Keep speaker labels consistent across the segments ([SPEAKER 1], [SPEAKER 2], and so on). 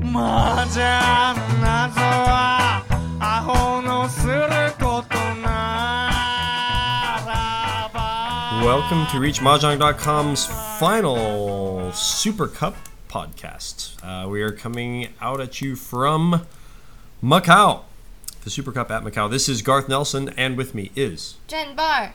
[SPEAKER 1] 麻雀なぞはアホのすることならば
[SPEAKER 2] Welcome to ReachMahjong.com's final Super Cup podcast. We are coming out at you from Macau, the Super Cup at Macau. This is Garth Nelson, and with me is...
[SPEAKER 3] Jen Barr.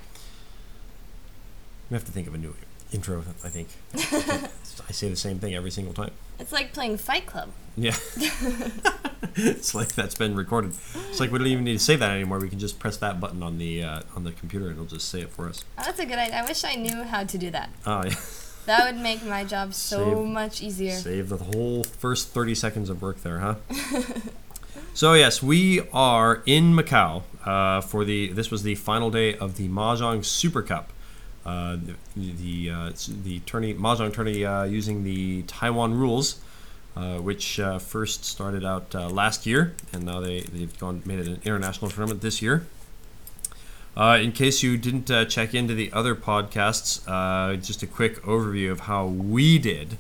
[SPEAKER 2] We have to think of a new intro, I think. I say the same thing every single time.
[SPEAKER 3] It's like playing Fight Club.
[SPEAKER 2] Yeah. It's like that's been recorded. It's like we don't even need to say that anymore. We can just press that button on the computer and it'll just say it for us.
[SPEAKER 3] Oh, that's a good idea. I wish I knew how to do that.
[SPEAKER 2] Oh, yeah.
[SPEAKER 3] That would make my job so much easier.
[SPEAKER 2] Save the whole first 30 seconds of work there, huh? So yes, we are in Macau this was the final day of the Mahjong Super Cup. The Mahjong tourney using the Taiwan rules, which first started out last year, and now they've made it an international tournament this year. In case you didn't check into the other podcasts, just a quick overview of how we did.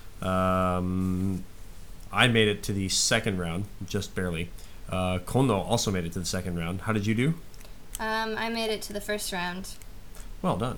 [SPEAKER 2] I made it to the second round, just barely. Kono also made it to the second round. How did you do?
[SPEAKER 3] I made it to the first round.
[SPEAKER 2] Well done.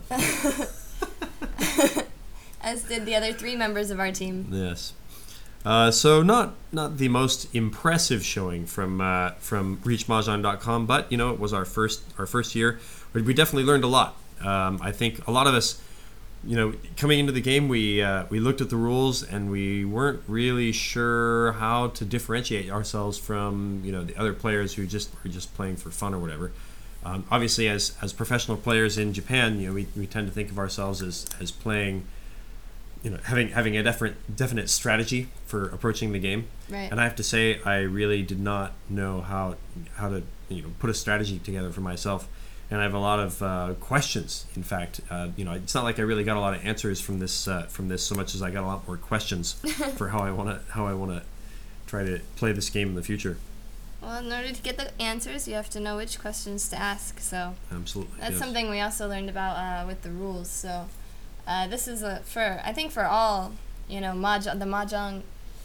[SPEAKER 3] As did the other 3 members of our team.
[SPEAKER 2] Yes. So not the most impressive showing from ReachMahjong.com, but it was our first year. We definitely learned a lot. I think a lot of us, coming into the game, we looked at the rules and we weren't really sure how to differentiate ourselves from the other players who were just playing for fun or whatever. Obviously, as professional players in Japan, we tend to think of ourselves as playing, having a definite strategy for approaching the game.
[SPEAKER 3] Right.
[SPEAKER 2] And I have to say, I really did not know how to put a strategy together for myself. And I have a lot of questions. In fact, it's not like I really got a lot of answers from this so much as I got a lot more questions for how I want to try to play this game in the future.
[SPEAKER 3] Well, in order to get the answers, you have to know which questions to ask. So
[SPEAKER 2] absolutely,
[SPEAKER 3] that's
[SPEAKER 2] yes.
[SPEAKER 3] Something we also learned about with the rules. So this is for all the mahjong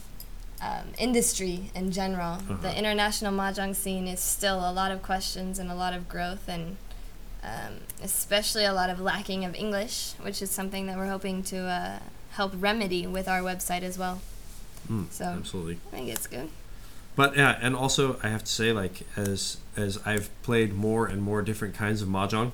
[SPEAKER 3] industry in general.
[SPEAKER 2] Uh-huh.
[SPEAKER 3] The international mahjong scene is still a lot of questions and a lot of growth, and especially a lot of lacking of English, which is something that we're hoping to help remedy with our website as well. So
[SPEAKER 2] absolutely,
[SPEAKER 3] I think it's good.
[SPEAKER 2] But yeah, and also I have to say, like, as I've played more and more different kinds of mahjong,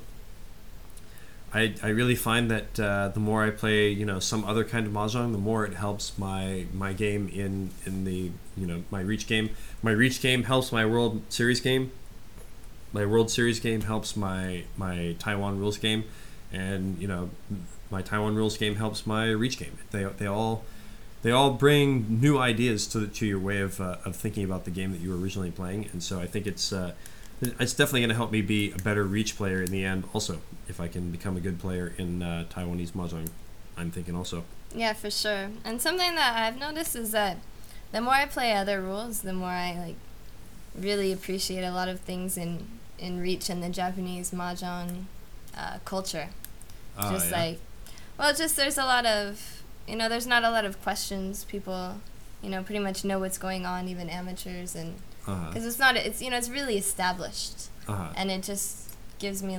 [SPEAKER 2] I really find that the more I play, some other kind of mahjong, the more it helps my game in the my reach game. My reach game helps my World Series game. My World Series game helps my Taiwan rules game, and my Taiwan rules game helps my reach game. They all bring new ideas to your way of thinking about the game that you were originally playing, and so I think it's definitely going to help me be a better reach player in the end. Also, if I can become a good player in Taiwanese mahjong, I'm thinking also.
[SPEAKER 3] Yeah, for sure. And something that I've noticed is that the more I play other rules, the more I really appreciate a lot of things in reach and the Japanese mahjong culture. There's a lot of. There's not a lot of questions. People, pretty much know what's going on, even amateurs, and because it's really established, and it just gives me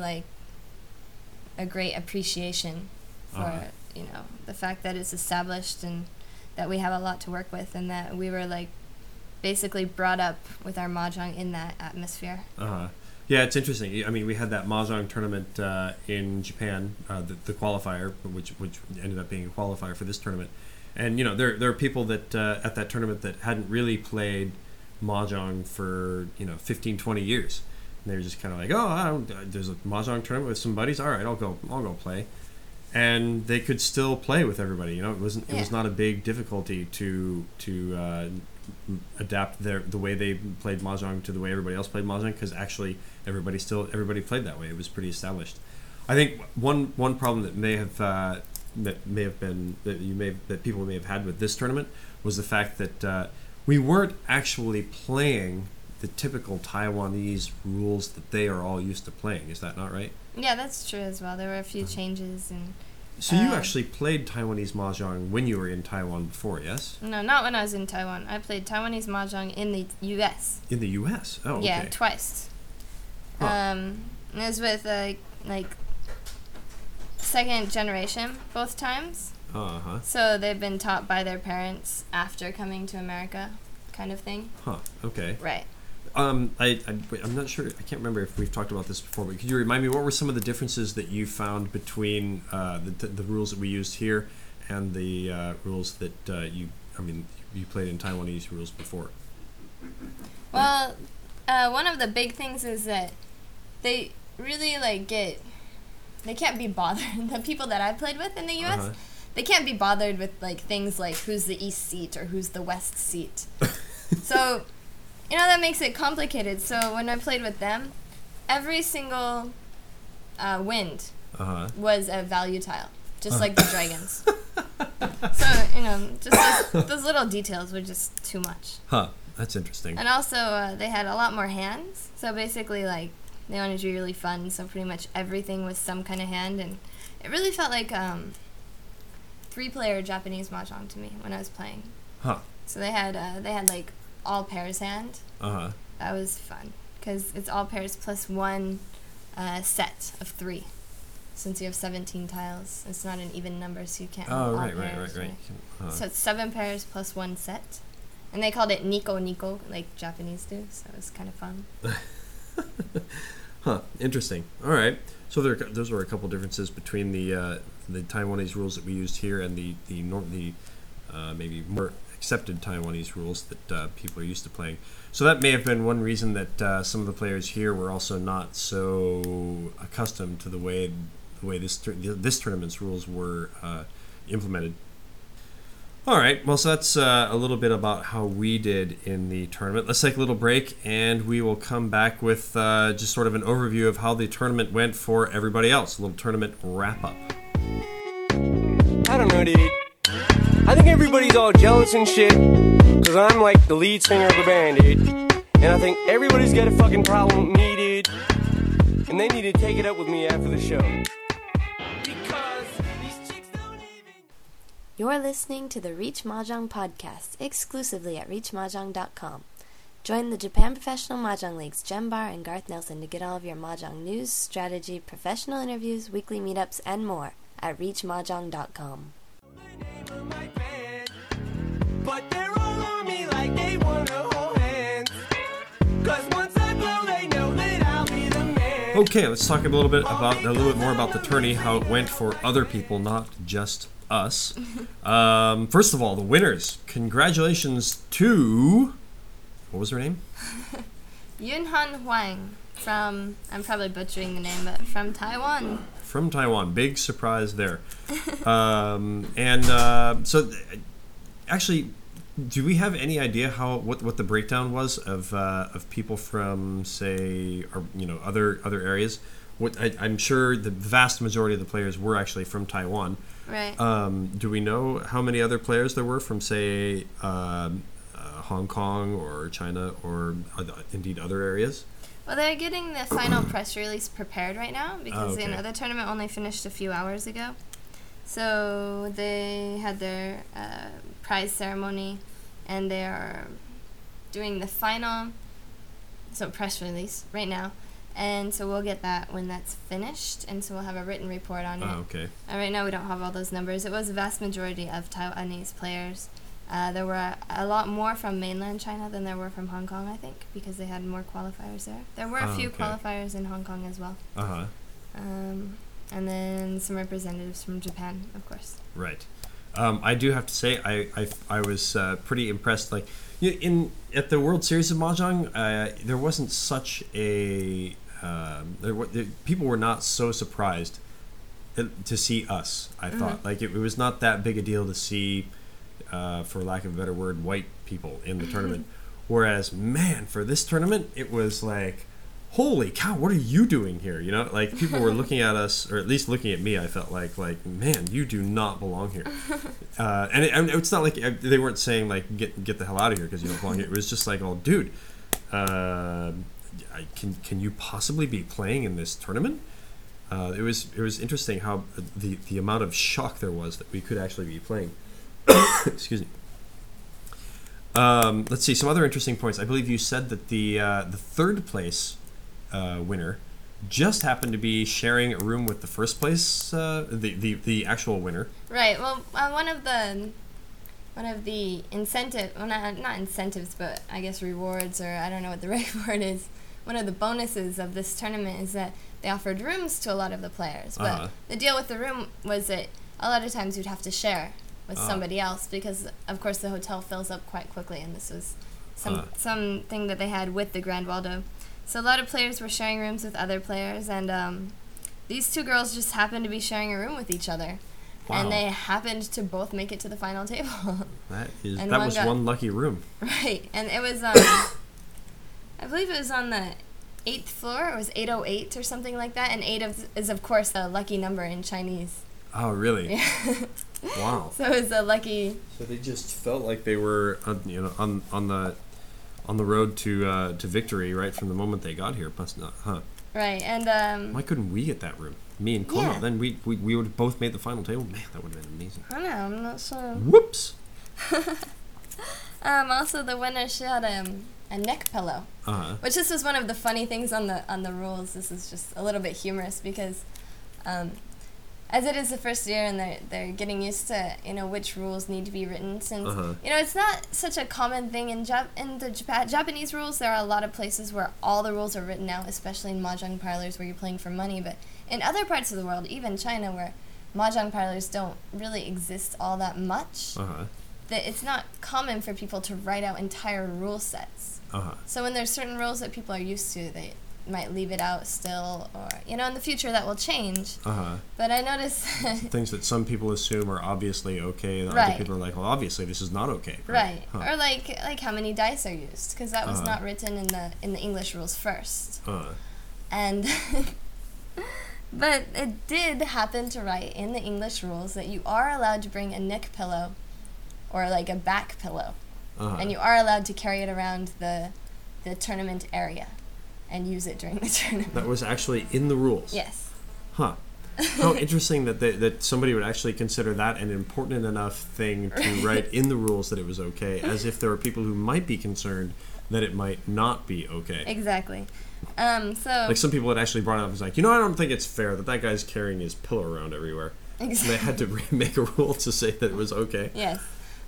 [SPEAKER 3] a great appreciation for the fact that it's established and that we have a lot to work with, and that we were basically brought up with our mahjong in that atmosphere.
[SPEAKER 2] Yeah, it's interesting. I mean, we had that mahjong tournament in Japan, the qualifier, which ended up being a qualifier for this tournament. And there are people that at that tournament that hadn't really played mahjong for 15, 20 years. And they were just kind of like, there's a mahjong tournament with some buddies. All right, I'll go play. And they could still play with everybody. It was not a big difficulty to adapt the way they played mahjong to the way everybody else played mahjong, because actually everybody played that way. It was pretty established. I think one problem that people may have had with this tournament was the fact that we weren't actually playing the typical Taiwanese rules that they are all used to playing. Is that not right?
[SPEAKER 3] Yeah, that's true as well. There were a few changes, and
[SPEAKER 2] So you actually played Taiwanese mahjong when you were in Taiwan before, yes?
[SPEAKER 3] No, not when I was in Taiwan. I played Taiwanese mahjong in the U.S.
[SPEAKER 2] In the U.S.? Oh, okay.
[SPEAKER 3] Yeah, twice.
[SPEAKER 2] Huh.
[SPEAKER 3] It was with like second generation both times.
[SPEAKER 2] Uh-huh.
[SPEAKER 3] So they've been taught by their parents after coming to America, kind of thing.
[SPEAKER 2] Huh, okay.
[SPEAKER 3] Right.
[SPEAKER 2] I'm not sure, I can't remember if we've talked about this before, but could you remind me, what were some of the differences that you found between the rules that we used here and the rules that you played in Taiwanese rules before?
[SPEAKER 3] Well, one of the big things is that they really they can't be bothered. The people that I played with in the U.S.,
[SPEAKER 2] Uh-huh.
[SPEAKER 3] they can't be bothered with things like who's the east seat or who's the west seat. So, that makes it complicated. So when I played with them, every single wind
[SPEAKER 2] Uh-huh.
[SPEAKER 3] was a value tile, just like the dragons. So, just those little details were just too much.
[SPEAKER 2] Huh, that's interesting.
[SPEAKER 3] And also, they had a lot more hands. So basically, they wanted to be really fun. So pretty much everything was some kind of hand. And it really felt like 3-player Japanese mahjong to me when I was playing.
[SPEAKER 2] Huh.
[SPEAKER 3] So they had all pairs hand.
[SPEAKER 2] Uh-huh.
[SPEAKER 3] That was fun because it's all pairs plus one set of 3. Since you have 17 tiles, it's not an even number, so you can't have all
[SPEAKER 2] right.
[SPEAKER 3] pairs.
[SPEAKER 2] Uh-huh.
[SPEAKER 3] So it's 7 pairs plus 1 set. And they called it Nico Nico, like Japanese do, so it was kind of fun.
[SPEAKER 2] Huh, interesting. All right. So those were a couple differences between the Taiwanese rules that we used here and the maybe more accepted Taiwanese rules that people are used to playing. So that may have been one reason that some of the players here were also not so accustomed to the way this tournament's rules were implemented. All right, well, so that's a little bit about how we did in the tournament. Let's take a little break, and we will come back with just sort of an overview of how the tournament went for everybody else. A little tournament wrap-up.
[SPEAKER 4] I don't know, dude. I think everybody's all jealous and shit, because I'm like the lead singer of the band, dude. And I think everybody's got a fucking problem with me, dude. And they need to take it up with me after the show.
[SPEAKER 5] You're listening to the Reach Mahjong podcast, exclusively at reachmahjong.com. Join the Japan Professional Mahjong League's Jem Bar and Garth Nelson to get all of your mahjong news, strategy, professional interviews, weekly meetups, and more at reachmahjong.com.
[SPEAKER 4] But they're all on me like they wanna hold hands. 'Cause once I blow, they know that I'll be the man.
[SPEAKER 2] Okay, let's talk a little bit more about the tourney, how it went for other people, not just us. First of all, the winners. Congratulations to... What was her name?
[SPEAKER 3] Yunhan Huang from, I'm probably butchering the name, but from Taiwan.
[SPEAKER 2] From Taiwan. Big surprise there. So, actually, do we have any idea what the breakdown was of people from, say, other areas? I'm sure the vast majority of the players were actually from Taiwan.
[SPEAKER 3] Right.
[SPEAKER 2] Do we know how many other players there were from, say, Hong Kong or China or indeed other areas?
[SPEAKER 3] Well, they're getting the final press release prepared right now because
[SPEAKER 2] okay.
[SPEAKER 3] the tournament only finished a few hours ago. So they had their prize ceremony, and they are doing the final press release right now. And so we'll get that when that's finished, and so we'll have a written report on it.
[SPEAKER 2] Oh, okay.
[SPEAKER 3] Right now we don't have all those numbers. It was a vast majority of Taiwanese players. There were a lot more from mainland China than there were from Hong Kong, I think, because they had more qualifiers there. There were a few qualifiers in Hong Kong as well.
[SPEAKER 2] Uh-huh.
[SPEAKER 3] And then some representatives from Japan, of course.
[SPEAKER 2] Right. I do have to say I was pretty impressed. Like at the World Series of Mahjong, there wasn't such a people were not so surprised to see us. I thought like it was not that big a deal to see, for lack of a better word, white people in the tournament. Whereas, man, for this tournament, it was like, holy cow, what are you doing here? Like people were looking at us, or at least looking at me. I felt like, man, you do not belong here. And it's not like they weren't saying like get the hell out of here because you don't belong here. It was just like, oh, dude, can you possibly be playing in this tournament? it was interesting how the amount of shock there was that we could actually be playing. Excuse me. Let's see some other interesting points. I believe you said that the third place winner just happened to be sharing a room with the first place, the actual winner.
[SPEAKER 3] Right. Well, one of the not incentives, but I guess rewards, or I don't know what the right word is. One of the bonuses of this tournament is that they offered rooms to a lot of the players. But the deal with the room was that a lot of times you'd have to share with somebody else because, of course, the hotel fills up quite quickly, and this was something that they had with the Grand Waldo. So a lot of players were sharing rooms with other players, and these two girls just happened to be sharing a room with each other.
[SPEAKER 2] Wow.
[SPEAKER 3] And they happened to both make it to the final table.
[SPEAKER 2] That was one lucky room.
[SPEAKER 3] Right, and it was, I believe it was on the 8th floor. It was 808 or something like that, and 8 is, of course, a lucky number in Chinese.
[SPEAKER 2] Oh, really?
[SPEAKER 3] Yeah.
[SPEAKER 2] Wow.
[SPEAKER 3] So it was a lucky...
[SPEAKER 2] So they just felt like they were, on the road to victory right from the moment they got here. Must not, huh?
[SPEAKER 3] Right, and
[SPEAKER 2] why couldn't we get that room? Me and Kono.
[SPEAKER 3] Yeah.
[SPEAKER 2] Then we would have both made the final table. Man, that would have been amazing.
[SPEAKER 3] I don't know, I'm not sure.
[SPEAKER 2] Whoops.
[SPEAKER 3] Also, the winner, she had a neck pillow, which this was one of the funny things on the rules. This is just a little bit humorous because, as it is the first year and they're getting used to which rules need to be written, since it's not such a common thing in the Japanese rules. There are a lot of places where all the rules are written out, especially in mahjong parlors where you're playing for money. But in other parts of the world, even China, where mahjong parlors don't really exist all that much, that it's not common for people to write out entire rule sets. So when there's certain rules that people are used to, they might leave it out still, or in the future that will change. But I noticed
[SPEAKER 2] things that some people assume are obviously okay, and
[SPEAKER 3] Right.
[SPEAKER 2] other people are like, well, obviously this is not okay.
[SPEAKER 3] right,
[SPEAKER 2] Huh.
[SPEAKER 3] or like how many dice are used, because that was not written in the English rules first. And but it did happen to write in the English rules that you are allowed to bring a neck pillow or like a back pillow, and you are allowed to carry it around the tournament area and use it during the tournament.
[SPEAKER 2] That was actually in the rules.
[SPEAKER 3] Yes.
[SPEAKER 2] Huh. How interesting that somebody would actually consider that an important enough thing to write in the rules that it was okay, as if there were people who might be concerned that it might not be okay.
[SPEAKER 3] Exactly. So
[SPEAKER 2] Like some people had actually brought it up as like, I don't think it's fair that guy's carrying his pillow around everywhere.
[SPEAKER 3] exactly.
[SPEAKER 2] And they had to make a rule to say that it was okay.
[SPEAKER 3] Yes.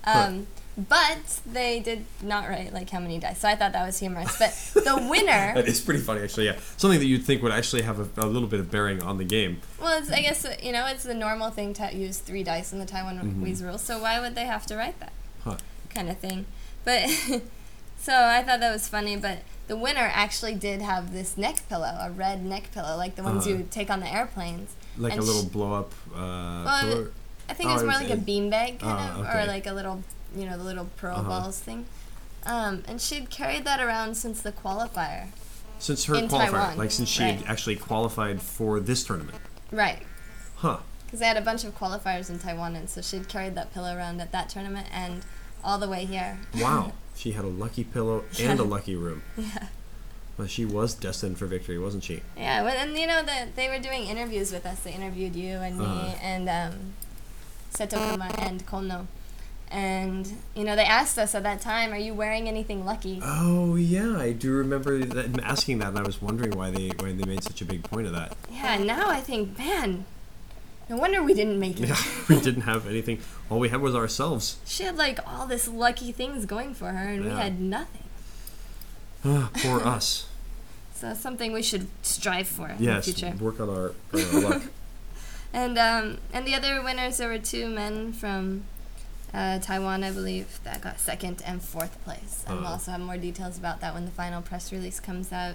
[SPEAKER 3] But they did not write like how many dice, so I thought that was humorous. But the winner,
[SPEAKER 2] That is pretty funny, actually. Yeah, something that you'd think would actually have a little bit of bearing on the game.
[SPEAKER 3] well, I guess it's the normal thing to use 3 dice in the Taiwanese rules, so why would they have to write that kind of thing? But so I thought that was funny. But the winner actually did have this neck pillow, a red neck pillow, like the ones you take on the airplanes.
[SPEAKER 2] Like
[SPEAKER 3] And
[SPEAKER 2] a little blow up pillow.
[SPEAKER 3] I think it was more like a beanbag kind of,
[SPEAKER 2] okay.
[SPEAKER 3] or like a little, the little pearl balls thing. And she'd carried that around since the qualifier.
[SPEAKER 2] Since her
[SPEAKER 3] in
[SPEAKER 2] qualifier,
[SPEAKER 3] Taiwan,
[SPEAKER 2] like since she
[SPEAKER 3] right.
[SPEAKER 2] had actually qualified for this tournament.
[SPEAKER 3] Right.
[SPEAKER 2] Huh.
[SPEAKER 3] Because they had a bunch of qualifiers in Taiwan, and so she'd carried that pillow around at that tournament and all the way here.
[SPEAKER 2] Wow. She had a lucky pillow and a lucky room.
[SPEAKER 3] Yeah.
[SPEAKER 2] Well, she was destined for victory, wasn't she?
[SPEAKER 3] Yeah, well, and they were doing interviews with us. They interviewed you and me and Setokuma and Kono. And, they asked us at that time, are you wearing anything lucky?
[SPEAKER 2] Oh yeah, I do remember asking that, and I was wondering why they made such a big point of that.
[SPEAKER 3] Yeah, and now I think, man, no wonder we didn't make it.
[SPEAKER 2] Yeah, we didn't have anything. All we had was ourselves.
[SPEAKER 3] She had, all this lucky things going for her, and we
[SPEAKER 2] Yeah.
[SPEAKER 3] had nothing.
[SPEAKER 2] Poor us.
[SPEAKER 3] So that's something we should strive for in
[SPEAKER 2] Yes,
[SPEAKER 3] the future.
[SPEAKER 2] work on our luck.
[SPEAKER 3] And the other winners, there were 2 men from Taiwan, I believe, that got 2nd and 4th place. And we'll also have more details about that when the final press release comes out.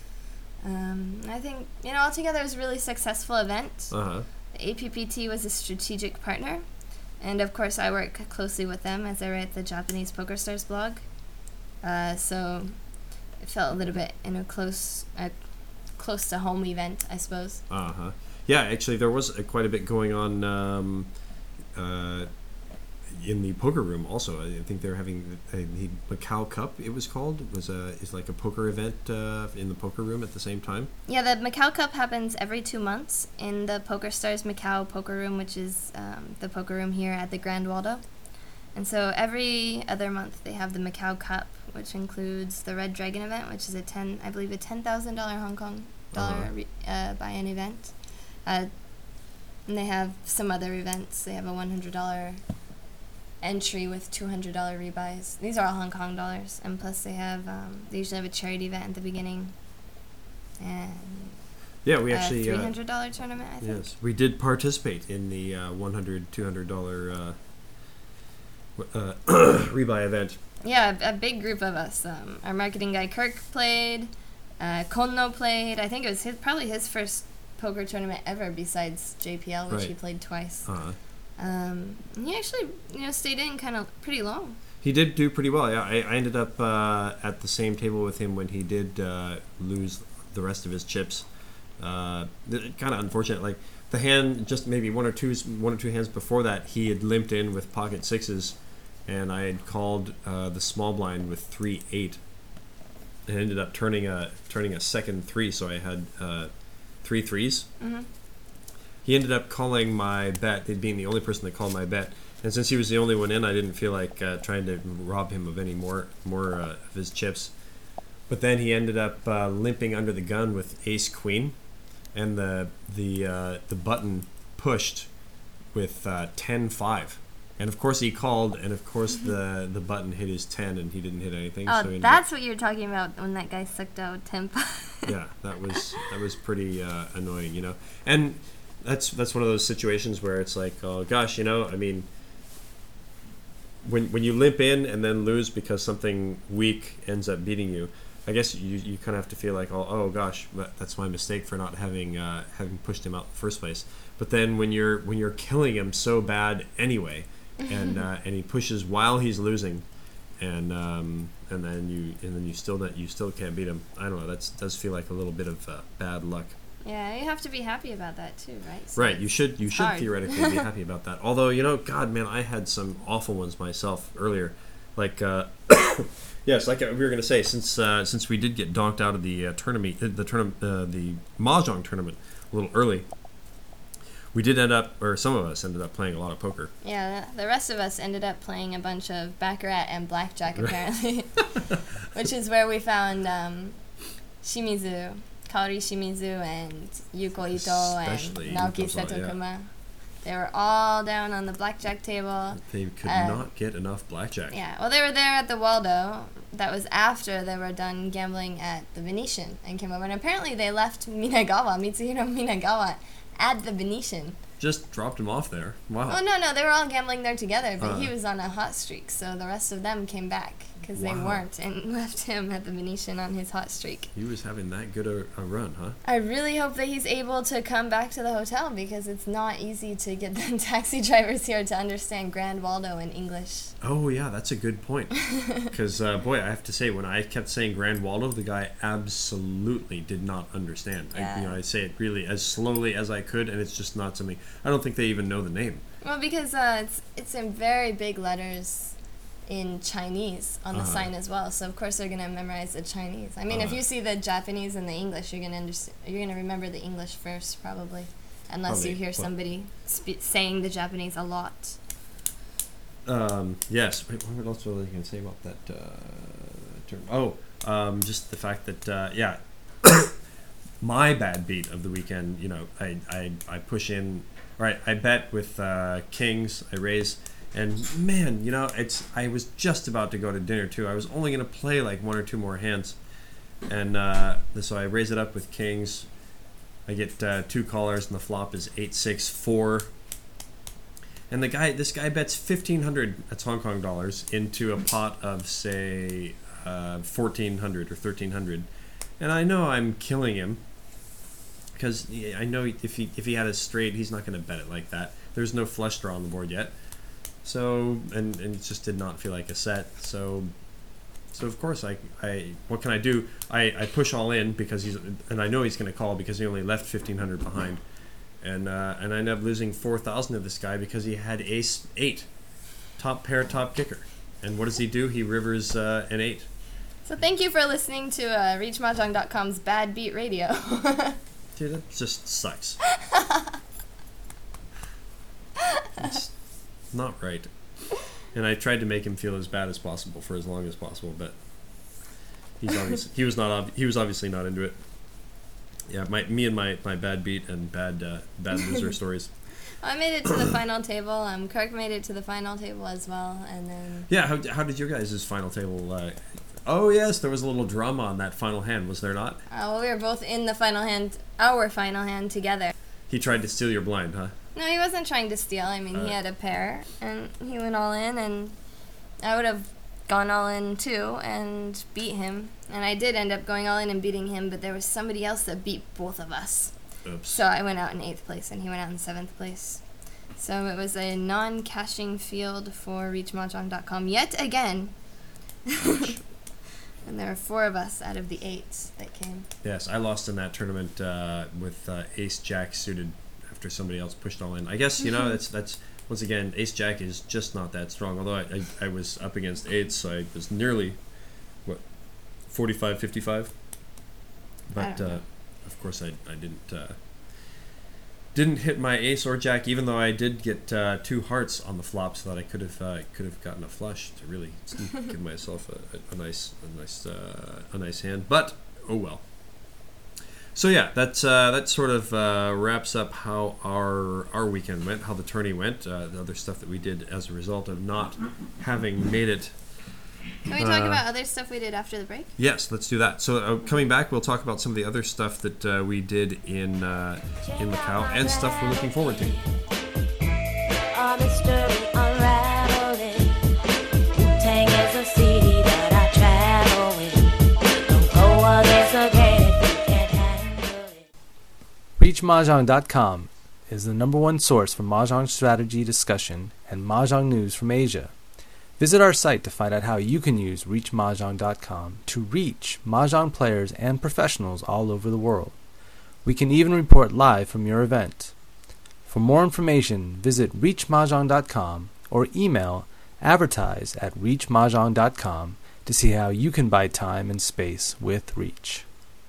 [SPEAKER 3] I think, altogether it was a really successful event.
[SPEAKER 2] Uh-huh.
[SPEAKER 3] The APPT was a strategic partner. And, of course, I work closely with them as I write the Japanese Poker Stars blog. So it felt a little bit, close to home event, I suppose.
[SPEAKER 2] Uh-huh. Yeah, actually, there was quite a bit going on in the poker room also. I think they're having the Macau Cup. It was called is like a poker event in the poker room at the same time.
[SPEAKER 3] Yeah, the Macau Cup happens every 2 months in the Poker Stars Macau poker room, which is the poker room here at the Grand Waldo. And so every other month they have the Macau Cup, which includes the Red Dragon event, which is a $10,000 Hong Kong dollar buy-in event. And they have some other events. They have a $100 entry with $200 rebuys. These are all Hong Kong dollars, and plus they usually have a charity event at the beginning, and
[SPEAKER 2] Yeah, we actually
[SPEAKER 3] $300 tournament. I think.
[SPEAKER 2] yes, we did participate in the $100, $200 rebuy event.
[SPEAKER 3] Yeah, a big group of us. Our marketing guy Kirk played. Konno played. I think it was probably his first poker tournament ever besides JPL, which he
[SPEAKER 2] Right.
[SPEAKER 3] played twice. He actually, stayed in kind of pretty long.
[SPEAKER 2] He did do pretty well. Yeah, I ended up at the same table with him when he did lose the rest of his chips. Kind of unfortunate. Like the hand, just maybe one or two hands before that, he had limped in with pocket sixes, and I had called the small blind with 3-8, and ended up turning a second 3, so I had 3 threes.
[SPEAKER 3] Mm-hmm.
[SPEAKER 2] He ended up calling my bet, being the only person that called my bet. And since he was the only one in, I didn't feel like trying to rob him of any more of his chips. But then he ended up limping under the gun with ace queen, and the button pushed with 10-5. And of course he called, and of course the button hit his 10, and he didn't hit anything.
[SPEAKER 3] Oh,
[SPEAKER 2] so
[SPEAKER 3] that's what you were talking about when that guy sucked out 10.
[SPEAKER 2] Yeah, that was pretty annoying, And that's one of those situations where it's like, oh gosh, I mean, when you limp in and then lose because something weak ends up beating you, I guess you kind of have to feel like, oh gosh, that's my mistake for not having pushed him out in the first place. But then when you're killing him so bad anyway, and he pushes while he's losing, and then you still can't beat him. I don't know. That does feel like a little bit of bad luck.
[SPEAKER 3] Yeah, you have to be happy about that too, right? So
[SPEAKER 2] Right, you should
[SPEAKER 3] hard.
[SPEAKER 2] theoretically be happy about that. Although, God, man, I had some awful ones myself earlier. Like, yes, like we were gonna say, since we did get donked out of the the mahjong tournament a little early, we did some of us ended up playing a lot of poker.
[SPEAKER 3] Yeah, the rest of us ended up playing a bunch of baccarat and blackjack apparently, which is where we found Shimizu. Kaori Shimizu and Yuko Ito
[SPEAKER 2] Especially
[SPEAKER 3] and Naoki
[SPEAKER 2] Yuko-san,
[SPEAKER 3] Setokuma. They were all down on the blackjack table.
[SPEAKER 2] They could not get enough blackjack.
[SPEAKER 3] Yeah, well, they were there at the Waldo. That was after they were done gambling at the Venetian and came over. And apparently they left Mitsuhiro Minagawa, at the Venetian.
[SPEAKER 2] Just dropped him off there. Wow.
[SPEAKER 3] Oh, no, they were all gambling there together, but he was on a hot streak, so the rest of them came back because they weren't and left him at the Venetian on his hot streak.
[SPEAKER 2] He was having that good a run, huh?
[SPEAKER 3] I really hope that he's able to come back to the hotel because it's not easy to get the taxi drivers here to understand Grand Waldo in English.
[SPEAKER 2] Oh, yeah, that's a good point. Because, boy, I have to say, when I kept saying Grand Waldo, the guy absolutely did not understand.
[SPEAKER 3] Yeah.
[SPEAKER 2] I say it really as slowly as I could, and it's just not something... I don't think they even know the name.
[SPEAKER 3] Well, because it's in very big letters in Chinese on the sign as well, so of course they're gonna memorize the Chinese. I mean, if you see the Japanese and the English, you're gonna remember the English first, probably, unless you hear somebody saying the Japanese a lot.
[SPEAKER 2] Yes. Wait, what else was I going to say about that term? Oh, just the fact that yeah, my bad beat of the weekend. I push in. Right, I bet with kings. I raise. And man, I was just about to go to dinner too. I was only going to play like one or two more hands, and so I raise it up with kings. I get 2 callers, and the flop is 8-6-4. And this guy bets 1,500. That's Hong Kong dollars into a pot of say 1,400 or 1,300, and I know I'm killing him because I know if he had a straight, he's not going to bet it like that. There's no flush draw on the board yet. So and it just did not feel like a set. So of course I what can I do? I push all in because I know he's going to call because he only left 1,500 behind, and I ended up losing 4,000 of this guy because he had ace 8, top pair, top kicker. And what does he do? He rivers an 8.
[SPEAKER 3] So thank you for listening to ReachMahjong.com's Bad Beat Radio.
[SPEAKER 2] Dude, that just sucks. It's not right. And I tried to make him feel as bad as possible for as long as possible, but he was obviously not into it. Yeah, me and my bad beat and bad loser stories.
[SPEAKER 3] I made it to the final table. Kirk made it to the final table as well, and then.
[SPEAKER 2] Yeah, how did your guys' final table? Oh yes, there was a little drama on that final hand, was there not?
[SPEAKER 3] Well, we were both in the final hand, our final hand together.
[SPEAKER 2] He tried to steal your blind, huh?
[SPEAKER 3] No, he wasn't trying to steal. I mean, he had a pair, and he went all in, and I would have gone all in too and beat him. And I did end up going all in and beating him, but there was somebody else that beat both of us.
[SPEAKER 2] Oops.
[SPEAKER 3] So I went out in 8th place, and he went out in 7th place. So it was a non-caching field for ReachMahjong.com yet again. And there were 4 of us out of the 8 that came.
[SPEAKER 2] Yes, I lost in that tournament with Ace-Jack suited after somebody else pushed all in. I guess, that's once again, Ace-Jack is just not that strong. Although I was up against 8s, so I was nearly, 45-55? But, of course, I didn't hit my ace or jack, even though I did get 2 hearts on the flop, so that I could have gotten a flush to really give myself a nice hand. But oh well. So yeah, that sort of wraps up how our weekend went, how the tourney went, the other stuff that we did as a result of not having made it.
[SPEAKER 3] Can we talk about other stuff we did after the break?
[SPEAKER 2] Yes, let's do that. So coming back, we'll talk about some of the other stuff that we did in Macau and stuff we're looking forward to.
[SPEAKER 6] A mystery unraveling. Wu-Tang is a city that I travel with. Don't go against the grain if you can't handle it.
[SPEAKER 7] ReachMahjong.com is the #1 source for Mahjong strategy discussion and Mahjong news from Asia. Visit our site to find out how you can use ReachMahjong.com to reach Mahjong players and professionals all over the world. We can even report live from your event. For more information, visit ReachMahjong.com or email advertise@ReachMahjong.com to see how you can buy time and space with Reach.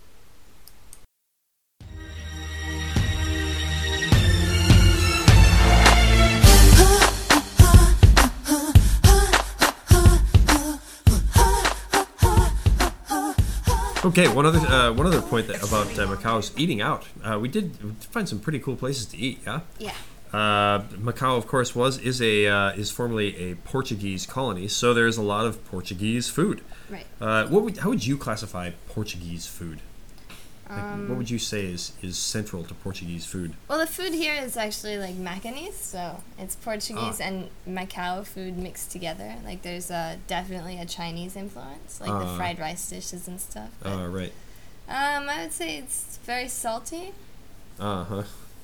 [SPEAKER 2] Okay, one other point about Macau's eating out. We did find some pretty cool places to eat. Yeah.
[SPEAKER 3] Yeah.
[SPEAKER 2] Macau, of course, is formerly a Portuguese colony, so there's a lot of Portuguese food.
[SPEAKER 3] Right.
[SPEAKER 2] How would you classify Portuguese food? What would you say is central to Portuguese food?
[SPEAKER 3] Well, the food here is actually like Macanese, so it's Portuguese and Macau food mixed together. Like there's definitely a Chinese influence, like the fried rice dishes and stuff.
[SPEAKER 2] Right.
[SPEAKER 3] I would say it's very salty.
[SPEAKER 2] I'm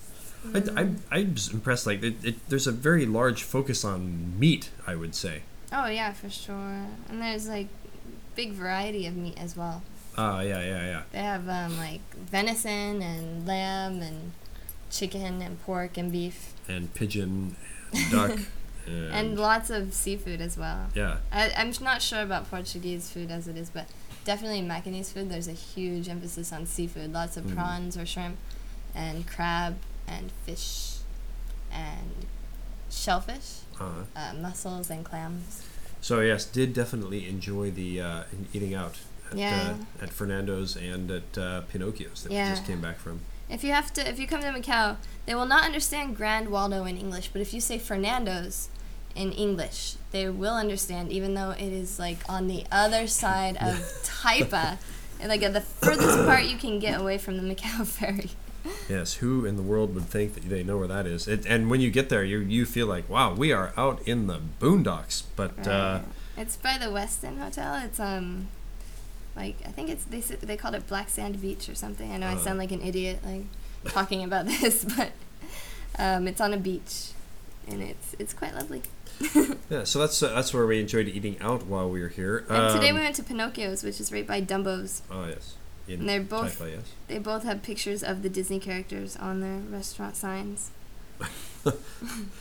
[SPEAKER 2] just impressed. Like there's a very large focus on meat, I would say.
[SPEAKER 3] Oh yeah, for sure. And there's like big variety of meat as well.
[SPEAKER 2] Yeah.
[SPEAKER 3] They have like venison and lamb and chicken and pork and beef.
[SPEAKER 2] And pigeon, and duck.
[SPEAKER 3] And lots of seafood as well.
[SPEAKER 2] Yeah.
[SPEAKER 3] I'm not sure about Portuguese food as it is, but definitely in Macanese food there's a huge emphasis on seafood. Lots of prawns or shrimp and crab and fish and shellfish, mussels and clams.
[SPEAKER 2] So yes, did definitely enjoy the eating out. At Fernando's and at Pinocchio's that we just came back from.
[SPEAKER 3] If you come to Macau, they will not understand Grand Waldo in English, but if you say Fernando's in English, they will understand, even though it is like on the other side of Taipa, and like at the furthest part you can get away from the Macau ferry.
[SPEAKER 2] Yes, who in the world would think that they know where that is? And when you get there, you feel like, wow, we are out in the boondocks. But
[SPEAKER 3] right. It's by the Westin Hotel. It's like I think they called it Black Sand Beach or something. I know I sound like an idiot like talking about this, but it's on a beach, and it's quite lovely.
[SPEAKER 2] Yeah, so that's where we enjoyed eating out while we were here.
[SPEAKER 3] And today we went to Pinocchio's, which is right by Dumbo's.
[SPEAKER 2] Oh yes,
[SPEAKER 3] and they're both
[SPEAKER 2] Taifa, yes.
[SPEAKER 3] They both have pictures of the Disney characters on their restaurant signs.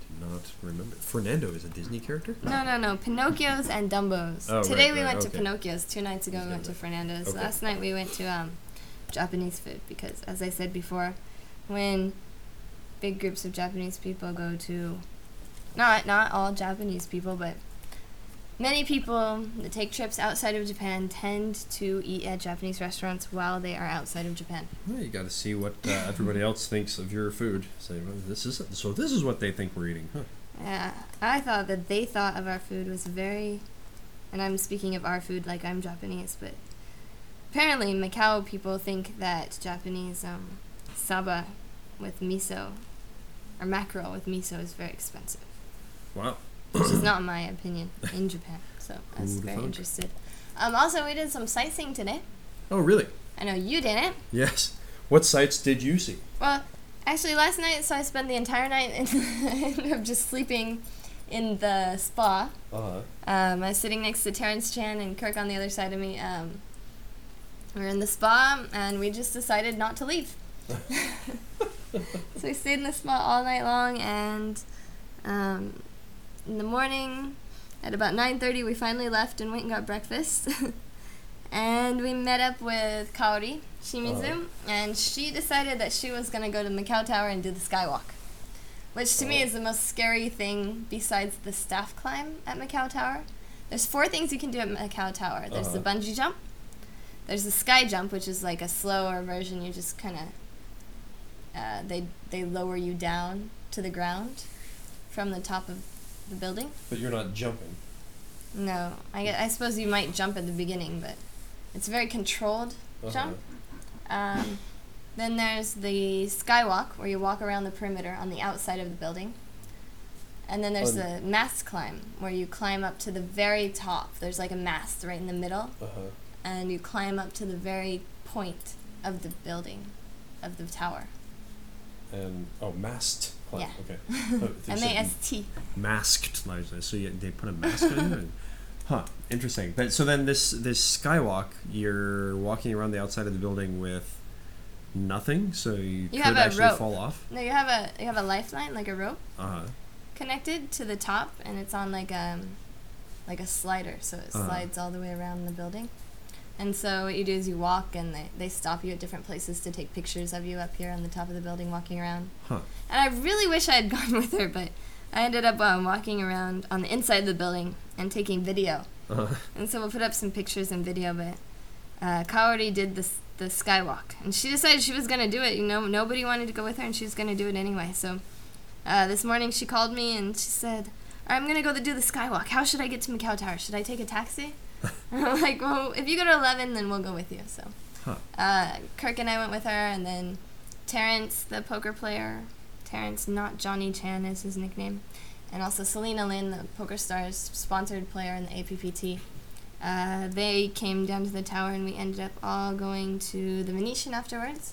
[SPEAKER 2] not remember. Fernando is a Disney character?
[SPEAKER 3] No. Pinocchio's and Dumbo's.
[SPEAKER 2] Oh,
[SPEAKER 3] Today
[SPEAKER 2] right,
[SPEAKER 3] we
[SPEAKER 2] right,
[SPEAKER 3] went to
[SPEAKER 2] okay.
[SPEAKER 3] Pinocchio's. 2 nights ago we went to Fernando's.
[SPEAKER 2] Okay.
[SPEAKER 3] Last night we went to Japanese food because, as I said before, when big groups of Japanese people go to, not all Japanese people, but many people that take trips outside of Japan tend to eat at Japanese restaurants while they are outside of Japan.
[SPEAKER 2] Well, you got to see what everybody else thinks of your food. Say, well, this is what they think we're eating, huh?
[SPEAKER 3] Yeah, I thought that they thought of our food was very, and I'm speaking of our food like I'm Japanese, but apparently Macau people think that Japanese saba with miso, or mackerel with miso, is very expensive,
[SPEAKER 2] Wow.
[SPEAKER 3] which is not my opinion in Japan, so I was
[SPEAKER 2] Who'da
[SPEAKER 3] very
[SPEAKER 2] thunk?
[SPEAKER 3] interested. Also, we did some sightseeing today.
[SPEAKER 2] Oh, really?
[SPEAKER 3] I know you didn't.
[SPEAKER 2] Yes. What sights did you see?
[SPEAKER 3] Well, actually, last night, so I spent the entire night I ended up just sleeping in the spa.
[SPEAKER 2] Uh-huh.
[SPEAKER 3] I was sitting next to Terrence Chan and Kirk on the other side of me. We were in the spa, and we just decided not to leave. So we stayed in the spa all night long, and in the morning, at about 9:30, we finally left and went and got breakfast. And we met up with Kaori Shimizu, and she decided that she was going to go to Macau Tower and do the skywalk, which to me is the most scary thing besides the staff climb at Macau Tower. There's 4 things you can do at Macau Tower. There's the bungee jump, there's the sky jump, which is like a slower version. You just kind of, they lower you down to the ground from the top of the building.
[SPEAKER 2] But you're not jumping.
[SPEAKER 3] No, I suppose you might jump at the beginning, but it's a very controlled jump. Then there's the skywalk, where you walk around the perimeter on the outside of the building. And then there's the mast climb, where you climb up to the very top. There's like a mast right in the middle, and you climb up to the very point of the building, of the tower.
[SPEAKER 2] And mast climb.
[SPEAKER 3] Yeah.
[SPEAKER 2] Okay. Oh, they said
[SPEAKER 3] M-A-S-T.
[SPEAKER 2] masked, like, so they put a mask on you. And, huh. Interesting. But so then this skywalk, you're walking around the outside of the building with nothing, so you could
[SPEAKER 3] have a
[SPEAKER 2] actually
[SPEAKER 3] rope.
[SPEAKER 2] fall off.
[SPEAKER 3] No, you have a lifeline, like a rope,
[SPEAKER 2] Uh-huh.
[SPEAKER 3] connected to the top, and it's on like a slider, so it slides all the way around the building. And so what you do is you walk, and they stop you at different places to take pictures of you up here on the top of the building walking around.
[SPEAKER 2] Huh.
[SPEAKER 3] And I really wish I had gone with her, but I ended up walking around on the inside of the building and taking video.
[SPEAKER 2] Uh-huh.
[SPEAKER 3] And so we'll put up some pictures and video, but Kaori did the skywalk, and she decided she was going to do it. You know, nobody wanted to go with her, and she was going to do it anyway. So this morning she called me, and she said, I'm going to go do the skywalk. How should I get to Macau Tower? Should I take a taxi? And I'm like, well, if you go to 11, then we'll go with you. So Kirk and I went with her, and then Terrence, the poker player, Terrence, not Johnny Chan is his nickname, and also Selena Lin, the PokerStars sponsored player in the APPT. They came down to the tower, and we ended up all going to the Venetian afterwards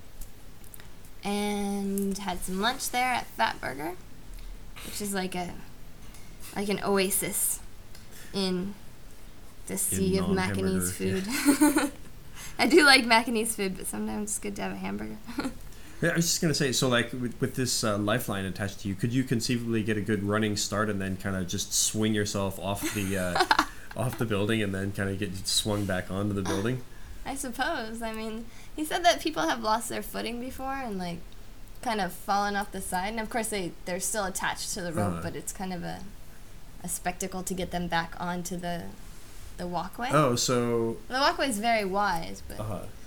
[SPEAKER 3] and had some lunch there at Fat Burger, which is like an oasis in the sea of Macanese food.
[SPEAKER 2] Yeah.
[SPEAKER 3] I do like Macanese food, but sometimes it's good to have a hamburger.
[SPEAKER 2] Yeah, I was just going to say, so like with this lifeline attached to you, could you conceivably get a good running start and then kind of just swing yourself off the off the building and then kind of get swung back onto the building?
[SPEAKER 3] I suppose. I mean, he said that people have lost their footing before and like kind of fallen off the side, and of course they're still attached to the rope, but it's kind of a spectacle to get them back onto the walkway.
[SPEAKER 2] Oh, so
[SPEAKER 3] the walkway is very wide, but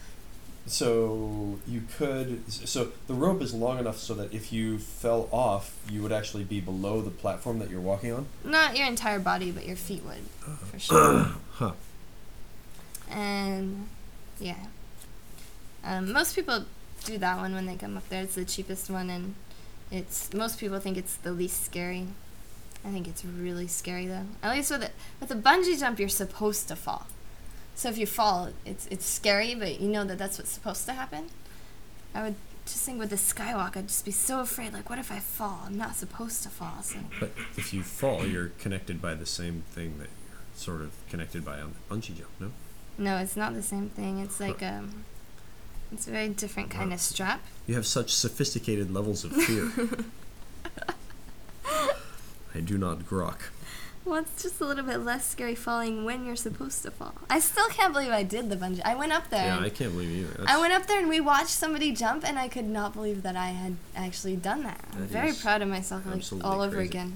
[SPEAKER 2] so you could. So the rope is long enough so that if you fell off, you would actually be below the platform that you're walking on.
[SPEAKER 3] not your entire body, but your feet would for sure.
[SPEAKER 2] Huh.
[SPEAKER 3] And yeah, most people do that one when they come up there. It's the cheapest one, and most people think it's the least scary. I think it's really scary though. At least with a bungee jump, you're supposed to fall. So if you fall, it's scary, but you know that that's what's supposed to happen. I would just think with the skywalk, I'd just be so afraid. Like, what if I fall? I'm not supposed to fall. So.
[SPEAKER 2] But if you fall, you're connected by the same thing that you're sort of connected by on the bungee jump, no?
[SPEAKER 3] No, it's not the same thing. It's like it's a very different kind of strap.
[SPEAKER 2] You have such sophisticated levels of fear. I do not grok.
[SPEAKER 3] Well, it's just a little bit less scary falling when you're supposed to fall. I still can't believe I did the bungee. I went up there.
[SPEAKER 2] Yeah,
[SPEAKER 3] and
[SPEAKER 2] I can't believe you.
[SPEAKER 3] I went up there and we watched somebody jump, and I could not believe that I had actually done that. I'm
[SPEAKER 2] That
[SPEAKER 3] very
[SPEAKER 2] is
[SPEAKER 3] proud of myself, like
[SPEAKER 2] absolutely
[SPEAKER 3] all over
[SPEAKER 2] crazy.
[SPEAKER 3] again.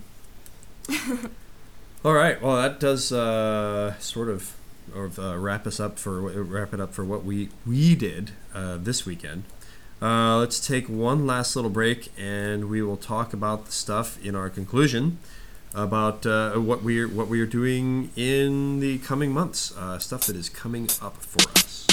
[SPEAKER 2] All right. Well, that does sort of wrap it up for what we did this weekend. Let's take one last little break, and we will talk about the stuff in our conclusion about what we are doing in the coming months. Stuff that is coming up for us.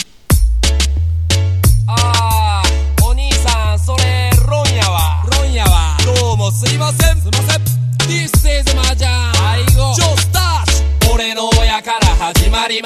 [SPEAKER 8] あーお兄さんそれロンやわどうもすいませんThis is 麻雀愛語 Just Start 俺の親から始まります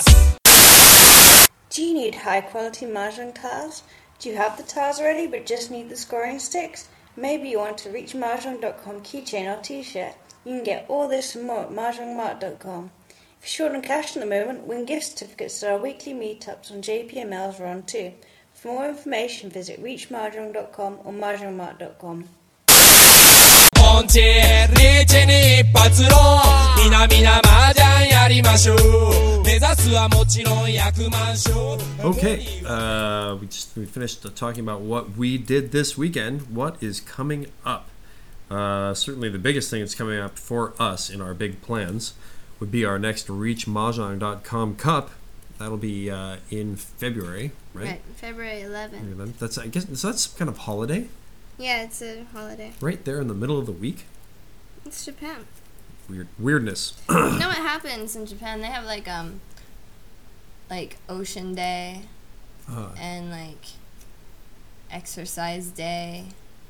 [SPEAKER 9] Do you need high-quality mahjong tiles? Do you have the tiles already but just need the scoring sticks? Maybe you want a reachmahjong.com keychain or t-shirt. You can get all this and more at mahjongmart.com. If you're short on cash at the moment, win gift certificates at our weekly meetups on JPML's Ron 2. For more information, visit reachmahjong.com or mahjongmart.com.
[SPEAKER 8] ポンチリーチに一発ローみなみな麻雀やりましょう目指すはもちろん100万勝
[SPEAKER 2] Okay, we finished talking about what we did this weekend. What is coming up? Certainly the biggest thing that's coming up for us in our big plans would be our next ReachMahjong.com Cup. That'll be in February, right?
[SPEAKER 3] Right, February 11th.
[SPEAKER 2] That's, I guess, so that's kind of holiday,
[SPEAKER 3] Yeah, it's a holiday.
[SPEAKER 2] right there in the middle of the week.
[SPEAKER 3] It's Japan.
[SPEAKER 2] Weirdness.
[SPEAKER 3] You know what happens in Japan? They have like Ocean Day and like Exercise Day.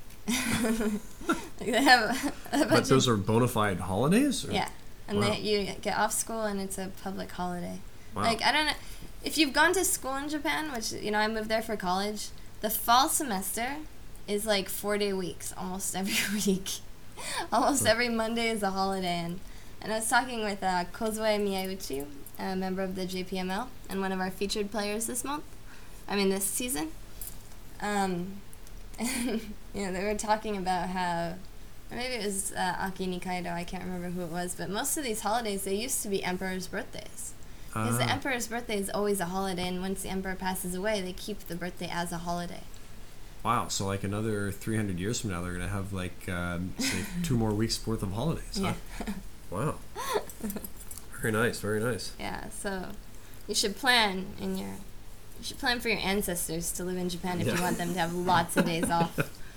[SPEAKER 3] Like they have a bunch
[SPEAKER 2] But those
[SPEAKER 3] of,
[SPEAKER 2] are bona fide holidays? Or?
[SPEAKER 3] yeah, and
[SPEAKER 2] Wow.
[SPEAKER 3] you get off school and it's a public holiday.
[SPEAKER 2] Wow.
[SPEAKER 3] Like I don't know if you've gone to school in Japan, which I moved there for college. The fall semester is like 4-day weeks almost every week. Almost every Monday is a holiday, and I was talking with Kozue Miyauchi, a member of the JPML and one of our featured players this season. And they were talking about how, or maybe it was Aki Nikaido, I can't remember who it was, but most of these holidays, they used to be emperor's birthdays. Because the emperor's birthday is always a holiday, and once the emperor passes away, they keep the birthday as a holiday.
[SPEAKER 2] Wow, so like another 300 years from now, they're going to have like, say, 2 more weeks worth of holidays, huh?
[SPEAKER 3] Yeah.
[SPEAKER 2] Wow. Very nice, very nice.
[SPEAKER 3] Yeah, so you should plan for your ancestors to live in Japan if you want them to have lots of days off.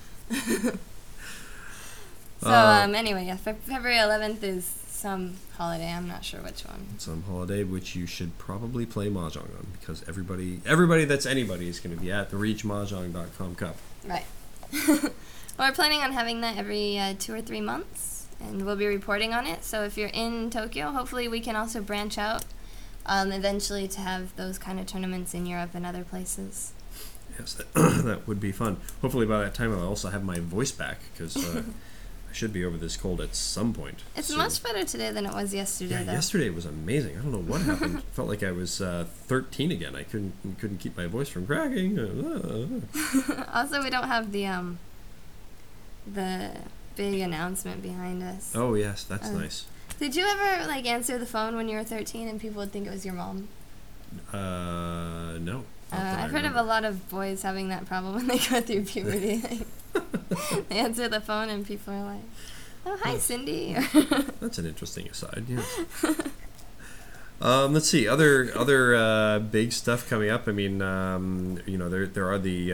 [SPEAKER 3] So anyway, yeah, February 11th is some holiday. I'm not sure which one.
[SPEAKER 2] Some holiday which you should probably play Mahjong on, because everybody that's anybody is going to be at the ReachMahjong.com Cup.
[SPEAKER 3] Right. Well, we're planning on having that every 2 or 3 months, and we'll be reporting on it. So if you're in Tokyo, hopefully we can also branch out eventually to have those kind of tournaments in Europe and other places.
[SPEAKER 2] Yes, that would be fun. Hopefully by that time I'll also have my voice back, because I should be over this cold at some point.
[SPEAKER 3] It's
[SPEAKER 2] soon.
[SPEAKER 3] much better today than it was yesterday,
[SPEAKER 2] Yeah,
[SPEAKER 3] though.
[SPEAKER 2] yesterday was amazing. I don't know what happened. Felt like I was 13 again. I couldn't keep my voice from cracking.
[SPEAKER 3] Also, we don't have the big announcement behind us.
[SPEAKER 2] Oh yes, that's nice.
[SPEAKER 3] Did you ever answer the phone when you were 13 and people would think it was your mom?
[SPEAKER 2] No. Not that
[SPEAKER 3] I've
[SPEAKER 2] I
[SPEAKER 3] heard of
[SPEAKER 2] remember.
[SPEAKER 3] a lot of boys having that problem when they go through puberty. They answer the phone and people are like, "Oh, hi, Cindy."
[SPEAKER 2] That's an interesting aside. Yeah. Let's see other big stuff coming up. I mean, there are the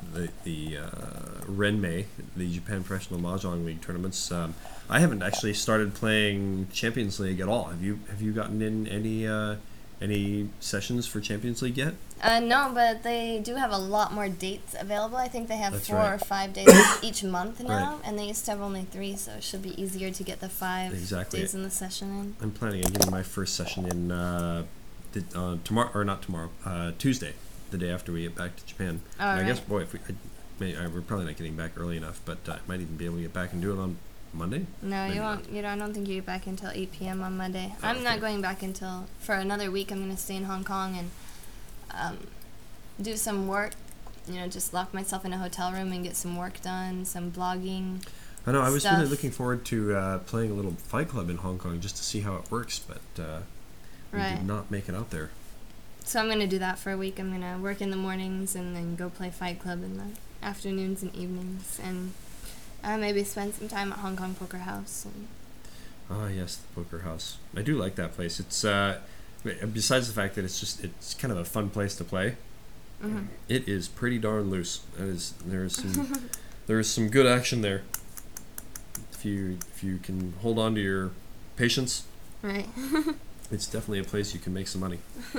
[SPEAKER 2] Renmei, the Japan Professional Mahjong League tournaments. I haven't actually started playing Champions League at all. Have you gotten in any sessions for Champions League yet?
[SPEAKER 3] No, but they do have a lot more dates available. I think they have
[SPEAKER 2] That's
[SPEAKER 3] 4
[SPEAKER 2] right.
[SPEAKER 3] or 5 days each month now,
[SPEAKER 2] Right.
[SPEAKER 3] and they used to have only 3, so it should be easier to get the 5
[SPEAKER 2] Exactly.
[SPEAKER 3] days in the session in.
[SPEAKER 2] I'm planning on getting my first session in Tuesday, the day after we get back to Japan.
[SPEAKER 3] Oh,
[SPEAKER 2] And I guess,
[SPEAKER 3] right.
[SPEAKER 2] boy, we're probably not getting back early enough, but I might even be able to get back and do it on Monday.
[SPEAKER 3] No,
[SPEAKER 2] Maybe
[SPEAKER 3] you
[SPEAKER 2] not.
[SPEAKER 3] won't. I don't think you get back until 8 p.m. on Monday. I'm
[SPEAKER 2] okay.
[SPEAKER 3] not going back until for another week. I'm going to stay in Hong Kong and do some work. Just lock myself in a hotel room and get some work done, some blogging.
[SPEAKER 2] I know. I was
[SPEAKER 3] stuff.
[SPEAKER 2] really looking forward to playing a little Fight Club in Hong Kong just to see how it works, but we
[SPEAKER 3] Right.
[SPEAKER 2] did not make it out there.
[SPEAKER 3] So I'm gonna do that for a week. I'm gonna work in the mornings and then go play Fight Club in the afternoons and evenings, and maybe spend some time at Hong Kong Poker House. And
[SPEAKER 2] Ah, yes, the Poker House. I do like that place. It's besides the fact that it's kind of a fun place to play.
[SPEAKER 3] Mhm.
[SPEAKER 2] It is pretty darn loose. There's some good action there. If you can hold on to your patience,
[SPEAKER 3] Right.
[SPEAKER 2] it's definitely a place you can make some money.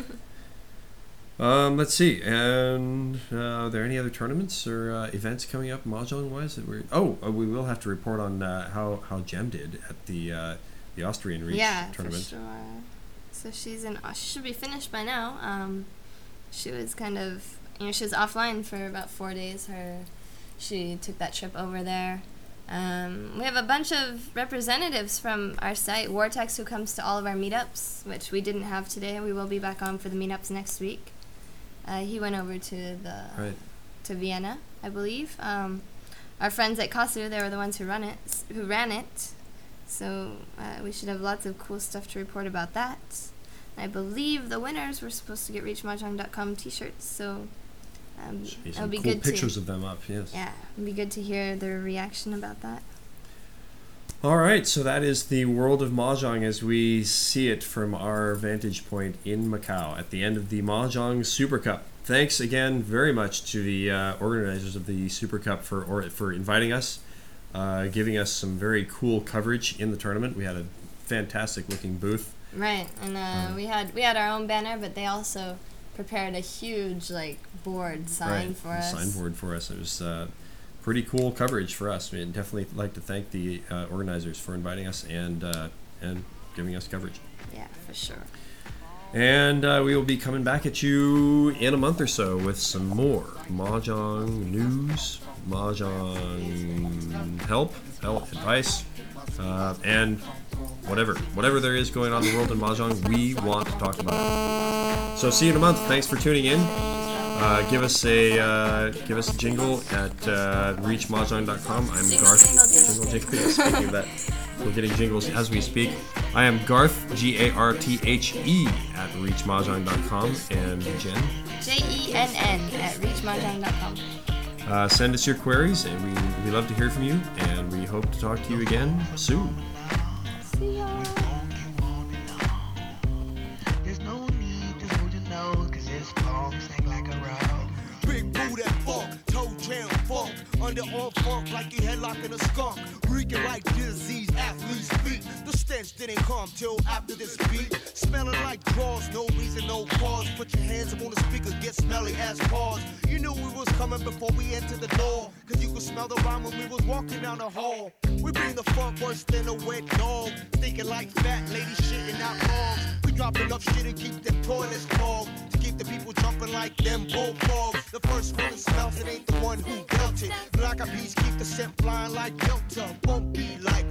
[SPEAKER 2] Let's see. And are there any other tournaments or events coming up Mahjong wise that we will have to report on how Jem did at the Austrian Reach tournament.
[SPEAKER 3] For sure. So she should be finished by now. She was kind of, she was offline for about 4 days. She took that trip over there. We have a bunch of representatives from our site, Vortex, who comes to all of our meetups, which we didn't have today. We will be back on for the meetups next week. He went over to to Vienna, I believe. Our friends at Kasu, they were the ones who ran it. So we should have lots of cool stuff to report about that. I believe the winners were supposed to get ReachMahjong.com t-shirts, so it'll be
[SPEAKER 2] cool
[SPEAKER 3] good
[SPEAKER 2] pictures of them up, yes.
[SPEAKER 3] Yeah, it'll be good to hear their reaction about that.
[SPEAKER 2] All right, so that is the world of Mahjong as we see it from our vantage point in Macau at the end of the Mahjong Super Cup. Thanks again very much to the organizers of the Super Cup for inviting us, giving us some very cool coverage in the tournament. We had a fantastic looking booth.
[SPEAKER 3] Right, and we had our own banner, but they also prepared a huge board sign for us.
[SPEAKER 2] Signboard for us. It was pretty cool coverage for us. We'd definitely like to thank the organizers for inviting us and giving us coverage.
[SPEAKER 3] Yeah, for sure.
[SPEAKER 2] And we will be coming back at you in a month or so with some more Mahjong news, Mahjong help, advice, and whatever there is going on in the world in Mahjong, we want to talk about it. So see you in a month. Thanks for tuning in. Give us a jingle at reachmahjong.com. I'm Garth. Jingle. Speaking of that, we're getting jingles as we speak. I am Garth, Garthe at reachmahjong.com, and Jen.
[SPEAKER 3] JENN at reachmahjong.com.
[SPEAKER 2] Send us your queries, and we love to hear from you, and we hope to talk to you again soon.
[SPEAKER 3] See ya.
[SPEAKER 10] There's no need to hold your nose, 'cause this funk stank like a rug.
[SPEAKER 11] Big boo that funk, toe jam funk, underarm funk like you headlocking a skunk. Reeking like disease, athlete's feet. The stench didn't come till after this beat. Smelling like drawers, no reason, no cause. Put your hands up on the speakers, get smelly as paws. You knew we was coming before we entered the door, 'cause you could smell the rhyme when we was walking down the hall. We bring the funk worse than a wet dog, thinking like fat ladies shitting out logs. We dropping up shit and keep them toilets clogged, to keep the people jumping like them bullfrogs. The first one that smells it ain't the one who built it. Black eyed peas keep the scent flying like Delta. Won't be like